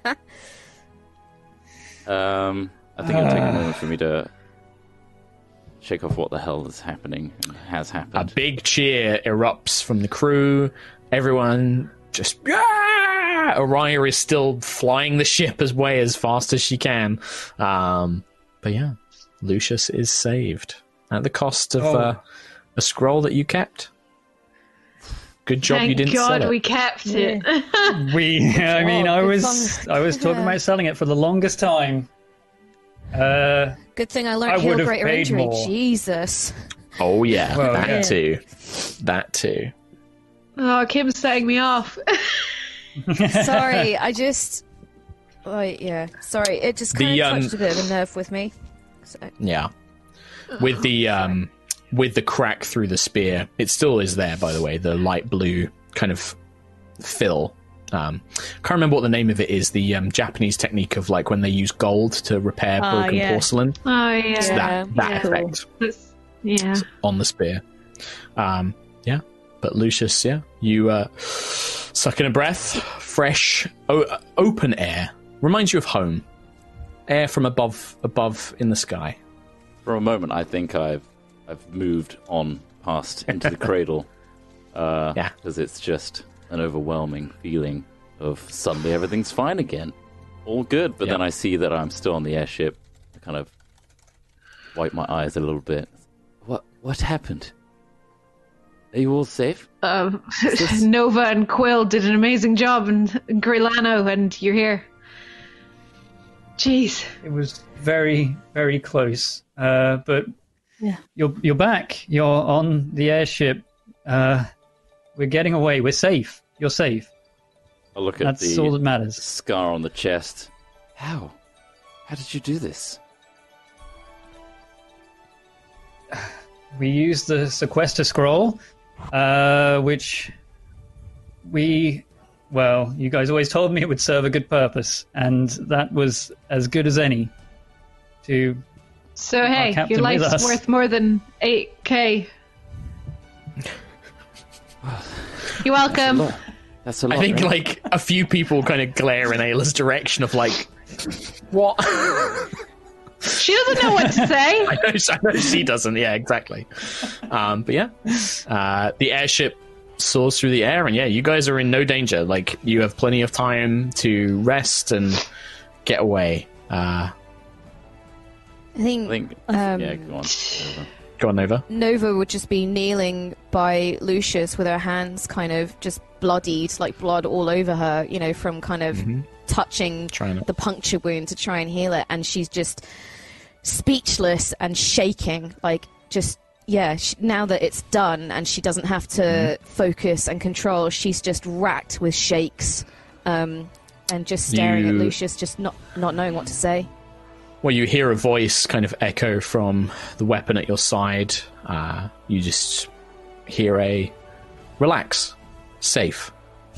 think it'll take a moment for me to shake off what the hell is happening and has happened. A big cheer erupts from the crew. Everyone just... Ah! Araya is still flying the ship away as fast as she can. But yeah, Lucius is saved at the cost of a scroll that you kept. Good job. Thank you didn't God sell it. We kept it. I was talking about selling it for the longest time. Good thing I learned heal greater injury. More. Jesus. Oh yeah, well, that too. That too. Oh, Kim's setting me off. Sorry, I just... sorry, it just kind of touched a bit of a nerve with me. So. Yeah. With the crack through the spear, it still is there, by the way, the light blue kind of fill. Can't remember what the name of it is, the Japanese technique of like when they use gold to repair broken porcelain. Oh, yeah. It's that effect on the spear. But Lucius, you suck in a breath, fresh, open air. Reminds you of home. Air from above in the sky. For a moment, I think I've moved on past into the cradle. Because it's just an overwhelming feeling of suddenly everything's fine again. All good, but then I see that I'm still on the airship. I kind of wipe my eyes a little bit. What happened? Are you all safe? Nova and Quill did an amazing job, and Grilano, and you're here. Jeez. It was very, very close. But you're back. You're on the airship. We're getting away. We're safe. You're safe. I look at That's all that matters. Scar on the chest. How? How did you do this? We used the sequester scroll, which you guys always told me it would serve a good purpose, and that was as good as any. So hey, your life's worth more than 8k. You're welcome. That's a lot. I think right? like a few people kind of glare in Ayla's direction of like, what? She doesn't know what to say. I know she doesn't. Yeah, exactly. But yeah, the airship soars through the air, and you guys are in no danger. Like, you have plenty of time to rest and get away. I think go on. Go on, Nova. Nova would just be kneeling by Lucius with her hands kind of just bloodied, like blood all over her, from kind of touching the puncture wound to try and heal it. And she's just speechless and shaking, like just, now that it's done and she doesn't have to focus and control, she's just racked with shakes and just staring at Lucius, just not knowing what to say. Well, you hear a voice kind of echo from the weapon at your side. You just hear a relax, safe,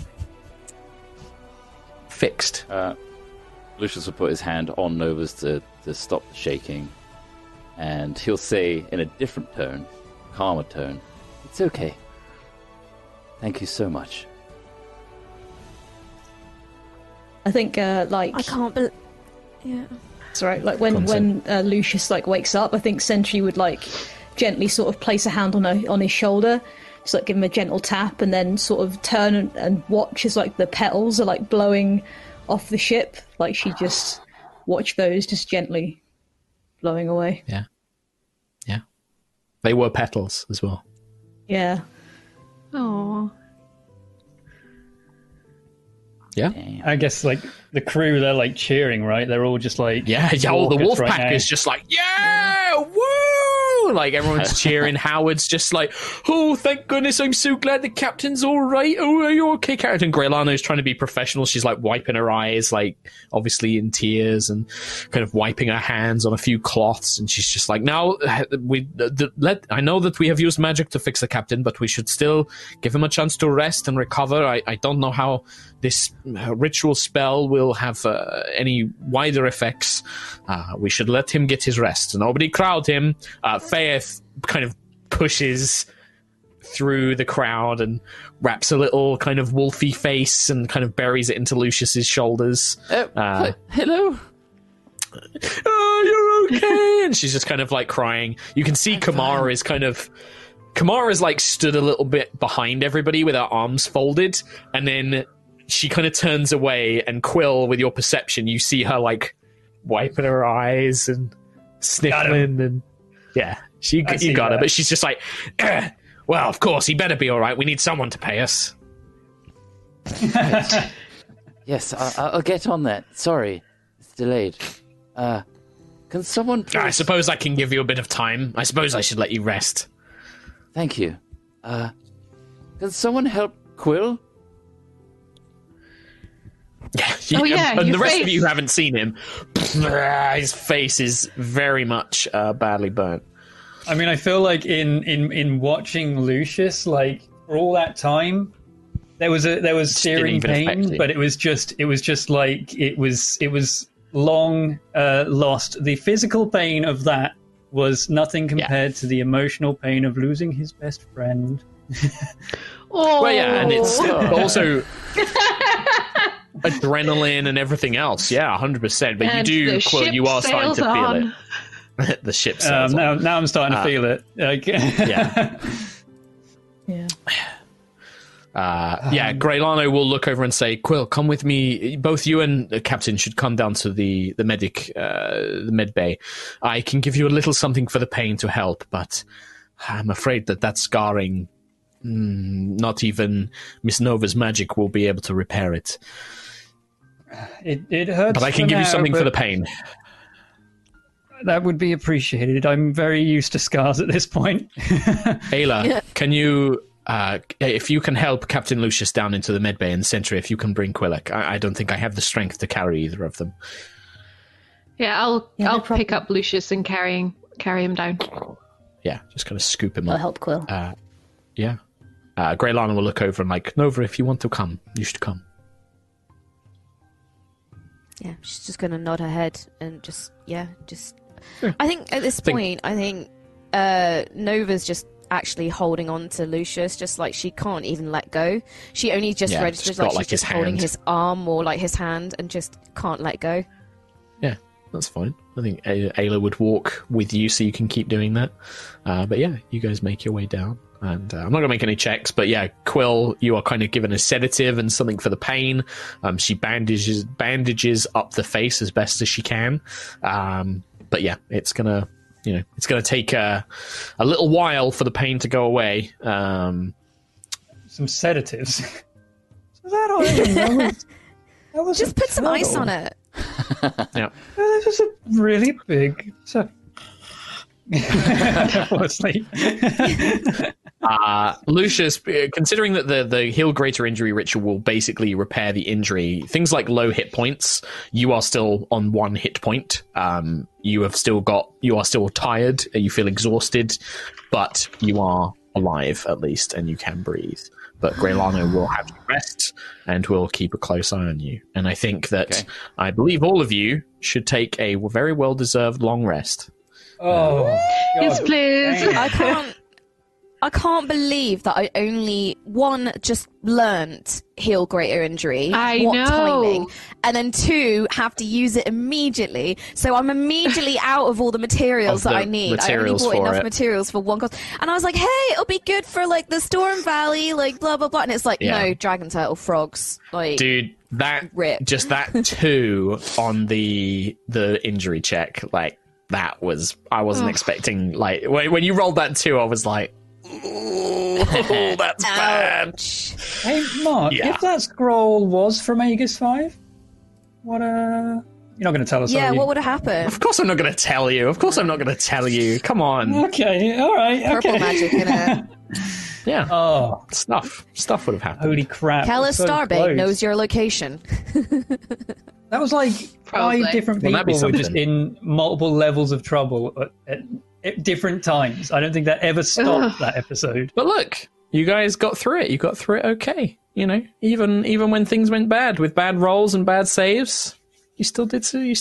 fixed. Lucius will put his hand on Nova's to stop the shaking, and he'll say in a different tone, calmer tone, "It's okay. Thank you so much." I think, I can't believe... Yeah. That's right. Like when Lucius like wakes up, I think Sentry would like gently sort of place a hand on his shoulder, so like give him a gentle tap, and then sort of turn and watch as like the petals are like blowing off the ship. Like she just watch those just gently blowing away. Yeah. Yeah. They were petals as well. Yeah. Oh. Yeah. I guess like the crew, they're like cheering, right? They're all just like, yeah. All the wolf pack is just like, yeah, woo! Like everyone's cheering. Howard's just like, oh, thank goodness, I'm so glad the captain's all right. Oh, are you okay, Captain? Greylano's trying to be professional. She's like wiping her eyes, like obviously in tears, and kind of wiping her hands on a few cloths. And she's just like, now I know that we have used magic to fix the captain, but we should still give him a chance to rest and recover. I don't know how this ritual spell will have any wider effects. We should let him get his rest. Nobody crowd him. Faith kind of pushes through the crowd and wraps a little kind of wolfy face and kind of buries it into Lucius's shoulders. Hello? Oh, you're okay. And she's just kind of like crying. You can see Kamara's like stood a little bit behind everybody with her arms folded, and then she kind of turns away, and Quill, with your perception, you see her like wiping her eyes and sniffling, and yeah, you got her. But she's just like, well, of course, he better be all right. We need someone to pay us. Right. Yes, I'll get on that. Sorry, it's delayed. Can someone please... I suppose I can give you a bit of time. I suppose I should let you rest. Thank you. Can someone help Quill? Yeah, and the rest of you haven't seen him. His face is very much badly burnt. I mean, I feel like in watching Lucius, like for all that time, there was searing pain, but it was just like it was long lost. The physical pain of that was nothing compared to the emotional pain of losing his best friend. Well, yeah, and it's also adrenaline and everything else. Yeah, 100%. But and you are starting to feel it. The ship sails on. Now I'm starting to feel it. Yeah. Yeah. Greylano will look over and say, "Quill, come with me. Both you and the captain should come down to the med bay. I can give you a little something for the pain to help, but I'm afraid that scarring, not even Miss Nova's magic will be able to repair it. It hurts, but I can give you something for the pain." That would be appreciated. I'm very used to scars at this point. Ayla, can you... if you can help Captain Lucius down into the medbay and Sentry, if you can bring Quillic. I don't think I have the strength to carry either of them. Yeah, I'll pick up Lucius and carry him down. Yeah, just kind of scoop him up. I'll help Quill. Yeah. Greylana will look over and like, Nova, if you want to come, you should come. Yeah, she's just going to nod her head and just... Sure. I think at this point, Nova's just actually holding on to Lucius, just like she can't even let go. She only just registers like she's just holding his arm or like his hand and just can't let go. Yeah, that's fine. I think Ayla would walk with you so you can keep doing that. But yeah, you guys make your way down. And I'm not going to make any checks, but yeah, Quill, you are kind of given a sedative and something for the pain. She bandages up the face as best as she can. But yeah, it's gonna take a little while for the pain to go away. Some sedatives. So that was just put some ice on it. Yeah, this was a really big. Lucius, considering that the heal greater injury ritual will basically repair the injury, things like low hit points, you are still on 1 hit point. You are still tired, you feel exhausted, but you are alive at least, and you can breathe. But Greylano will have you rest and will keep a close eye on you. And I think that I believe all of you should take a very well-deserved long rest. Oh, God. Yes, please. I can't believe that I only just learnt heal greater injury. I know. Timing, and then 2 have to use it immediately. So I'm immediately out of all the materials that I need. I only bought enough materials for 1 cost. And I was like, hey, it'll be good for like the Storm Valley, like blah blah blah. And it's like, no, dragon turtle frogs. Like, dude, that rip. Just that 2 on the injury check, like that was, I wasn't expecting. Like when you rolled that 2, I was like, oh, that's bad. Hey, Mark, if that scroll was from Aegis 5, what you're not going to tell us, yeah, are you? what would have happened? Of course I'm not going to tell you. Come on. Okay, all right. Purple magic in it. Yeah. Oh. Stuff would have happened. Holy crap. Callus so Starbait knows your location. That was like Probably. 5 different people were just in multiple levels of trouble at different times. I don't think that ever stopped that episode. But look, you guys got through it. You got through it okay. You know, even when things went bad with bad rolls and bad saves, you still did good. We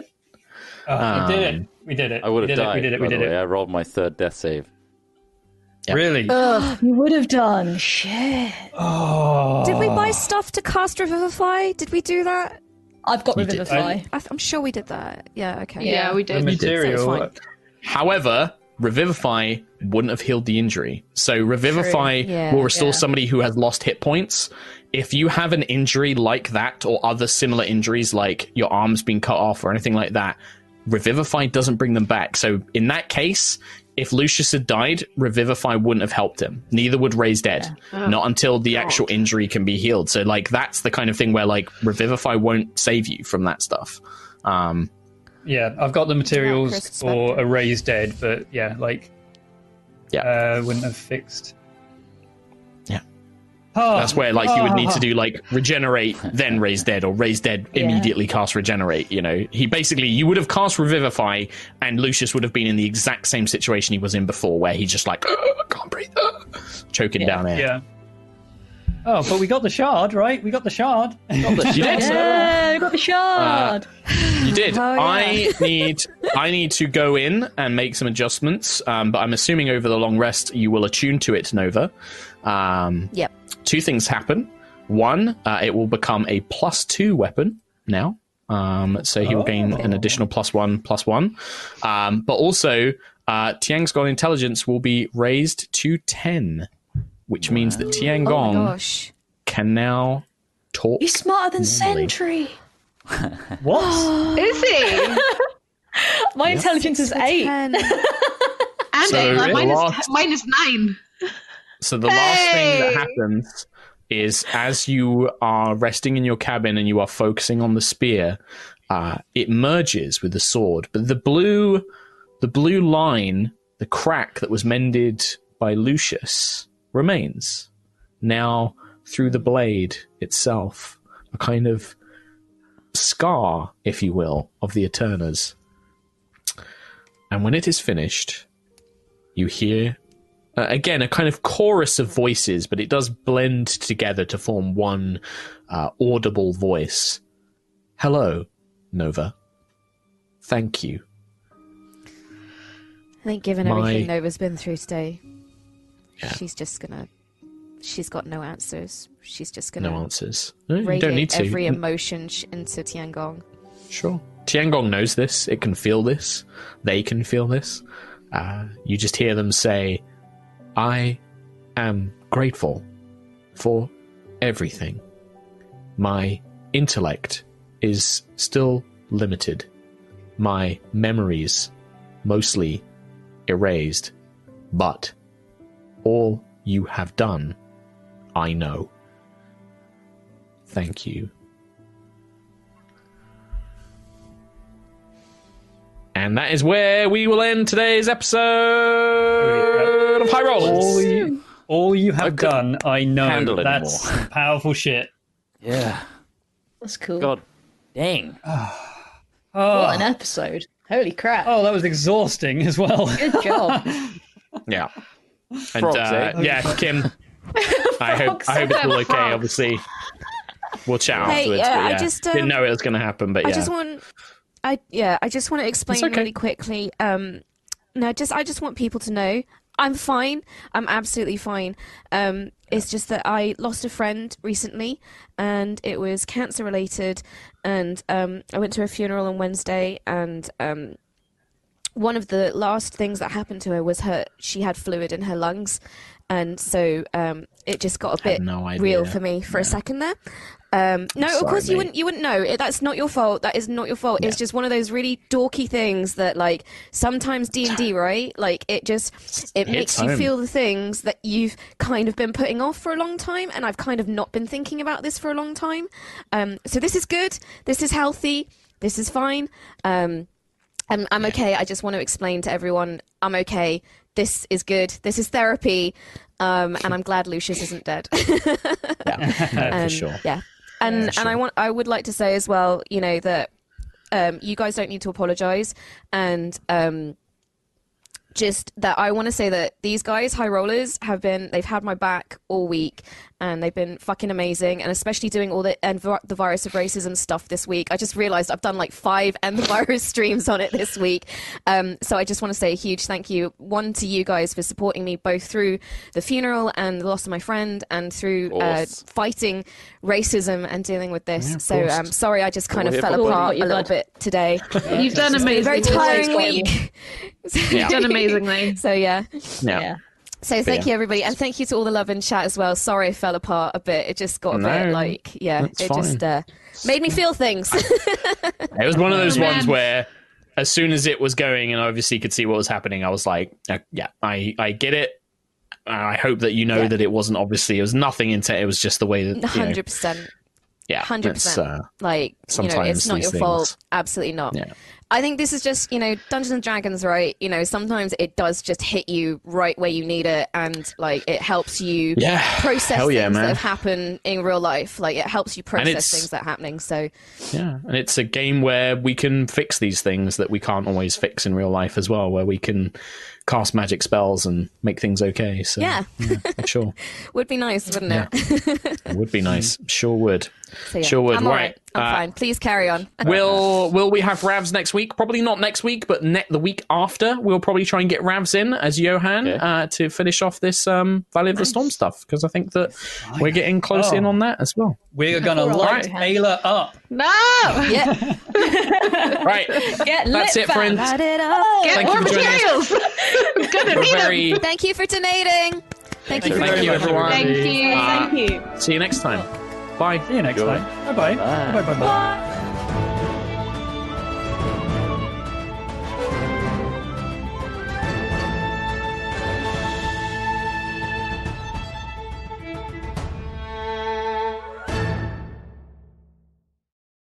did it. I would have died. We did it. I rolled my 3rd death save. Yep. Really? You would have done. Shit. Oh. Did we buy stuff to cast Revivify? Did we do that? I've got Revivify. I'm sure we did that. Yeah, okay. Yeah, we did. The material. However, Revivify wouldn't have healed the injury. So Revivify will restore somebody who has lost hit points. If you have an injury like that or other similar injuries like your arm's been cut off or anything like that, Revivify doesn't bring them back. So in that case, if Lucius had died, Revivify wouldn't have helped him. Neither would Raise Dead. Not until the actual injury can be healed. So like that's the kind of thing where like Revivify won't save you from that stuff. Yeah, I've got the materials for a Raise Dead, but wouldn't have fixed. Yeah. That's where like you would need to do like regenerate, then Raise Dead, or Raise Dead immediately cast regenerate. You know, you would have cast Revivify, and Lucius would have been in the exact same situation he was in before, where he's just like, I can't breathe, choking down air. Yeah. Oh, but we got the shard, right? We got the shard. You did. Yeah, we got the shard. You did. Oh, yeah. I need to go in and make some adjustments, but I'm assuming over the long rest you will attune to it, Nova. Yep. 2 things happen. 1, it will become a +2 weapon now. So he will gain an additional +1/+1. But also, Tiang's God Intelligence will be raised to 10, which means that Tiangong can now talk. He's smarter than Sentry. What? Is he? My intelligence is 8. And mine is 9. So the last thing that happens is as you are resting in your cabin and you are focusing on the spear, it merges with the sword. But the blue line, the crack that was mended by Lucius, remains. Now, through the blade itself, a kind of scar, if you will, of the Eterners. And when it is finished, you hear... again, a kind of chorus of voices, but it does blend together to form one audible voice. Hello, Nova. Thank you. I think given everything Nova's been through today, she's got no answers. She's just gonna... No answers. No, you don't need to. Every emotion into Tiangong. Sure. Tiangong knows this. It can feel this. They can feel this. You just hear them say... I am grateful for everything. My intellect is still limited. My memories mostly erased. But all you have done, I know. Thank you. And that is where we will end today's episode of High Rollers. All you have done, I know. That's powerful shit. Yeah. That's cool. God dang. What an episode. Holy crap. Oh, that was exhausting as well. Good job. Yeah. And Kim, I hope it's all okay, obviously. We'll chat afterwards. I just didn't know it was going to happen, but I just want to explain really quickly. I just want people to know I'm fine. I'm absolutely fine. It's just that I lost a friend recently, and it was cancer related. And I went to her funeral on Wednesday, and one of the last things that happened to her was she had fluid in her lungs, and so it just got a bit real for me for a second there. No, of course you wouldn't know. That's not your fault. That is not your fault. It's just one of those really dorky things that, like, sometimes D&D, right? Like, it makes you feel the things that you've kind of been putting off for a long time, and I've kind of not been thinking about this for a long time. So this is good. This is healthy. This is fine. I'm okay. I just want to explain to everyone I'm okay. This is good. This is therapy. And I'm glad Lucius isn't dead. For sure. Yeah. And I would like to say as well, you know, that you guys don't need to apologize, and just that I want to say that these guys, High Rollers, they've had my back all week, and they've been fucking amazing, and especially doing all the Virus of Racism stuff this week. I just realized I've done like 5 End the Virus streams on it this week. So I just want to say a huge thank you, one, to you guys for supporting me both through the funeral and the loss of my friend, and through fighting racism and dealing with this. So sorry, I just kind of fell apart a little bit today. You've done amazing. Very tiring week. You've done amazingly. So yeah. So thank you, everybody, and thank you to all the love in chat as well. Sorry I fell apart a bit. It just got a bit like, just made me feel things. It was one of those ones where as soon as it was going and I obviously could see what was happening, I was like, I get it. I hope that you know that it wasn't, obviously, it was nothing into it. It was just the way that 100%. Yeah, 100%. Like, you know, it's not your fault. Absolutely not. Yeah. I think this is just, you know, Dungeons and Dragons, right? You know, sometimes it does just hit you right where you need it, and like it helps you process things that have happened in real life. Like, it helps you process things that are happening. So and it's a game where we can fix these things that we can't always fix in real life as well, where we can cast magic spells and make things okay. So sure. Would be nice, wouldn't it? It would be nice. Sure would. So, Sure would. I'm right. I'm fine. Please carry on. Will we have Ravs next week? Probably not next week, but the week after. We'll probably try and get Ravs in as Johan to finish off this Valley of the Storm stuff, because I think that we're getting close in on that as well. We're going to light Ayla up. No! Yeah. Right. That's it, friends. Light it up. Get more materials. Gonna need them. Thank you for donating. Thank you, everyone. Thank you. See you next time. Bye. See you next time. Bye-bye. Bye-bye.